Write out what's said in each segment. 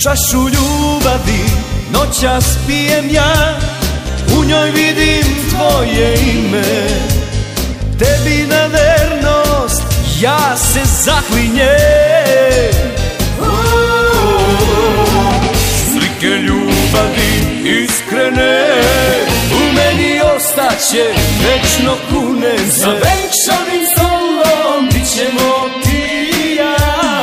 Čašu ljubavi noćas pijem ja, u njoj vidim tvoje ime. Tebi na vernost ja se zaklinjem. Slike ljubavi iskrene u meni ostaće, večno kune se. Za venčanim stolom bit ćemo ti i ja,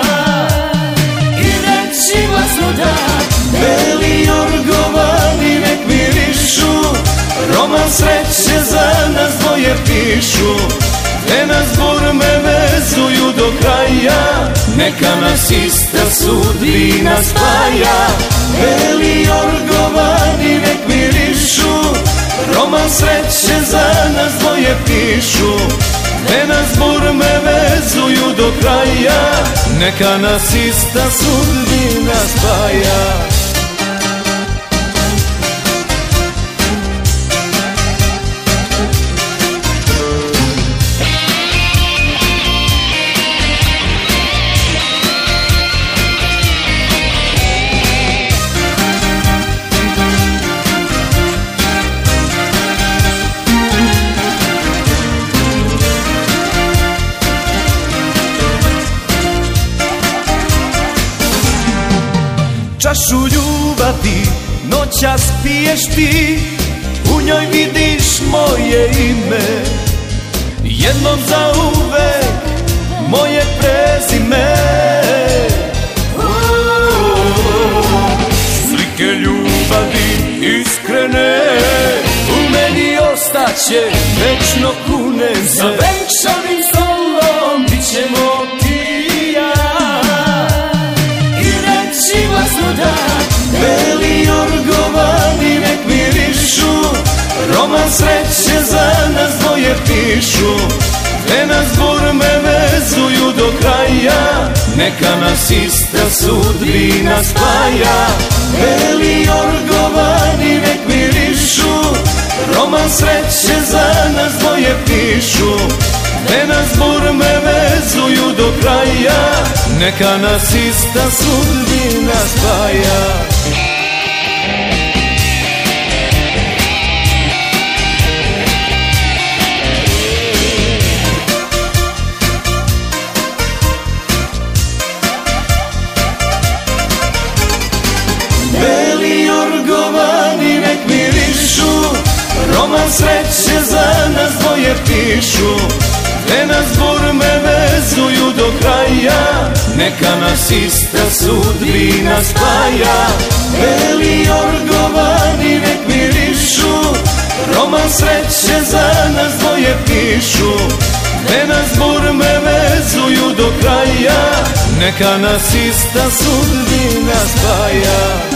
i reći glasno da beli jorgovani nek mirišu, roman sreće za nas dvoje pišu. Te nas burme vezuju do kraja, neka nas ista sudbina spaja. Beli jorgovani nek mirišu, roman sreće za nas dvoje pišu. Te nas burme vezuju do kraja, neka nas ista sudbina spaja. Čašu ljubavi noćas piješ ti, u njoj vidiš moje ime. Jednom zauvek moje prezime. Slike ljubavi iskrene u meni ostaće, večno kune se. Za venčanim stolom bit ćemo ti i ja, glasno da beli jorgovani nek mirišu, roman sreće za nas dvoje pišu. Te nas burme vezuju do kraja, neka nas ista sudbina spaja. Beli jorgovani nek mirišu, roman sreće za nas dvoje pišu. Te nas burme vezuju do kraja, neka nas ista sudbina spaja. Beli jorgovani nek mirišu, roman sreće za nas dvoje pišu. Te nas burme vezuju do kraja, neka nas ista sudbina spaja. Beli jorgovani nek mirišu, roman sreće za nas dvoje pišu. Te nas burme vezuju do kraja, neka nas ista sudbina spaja.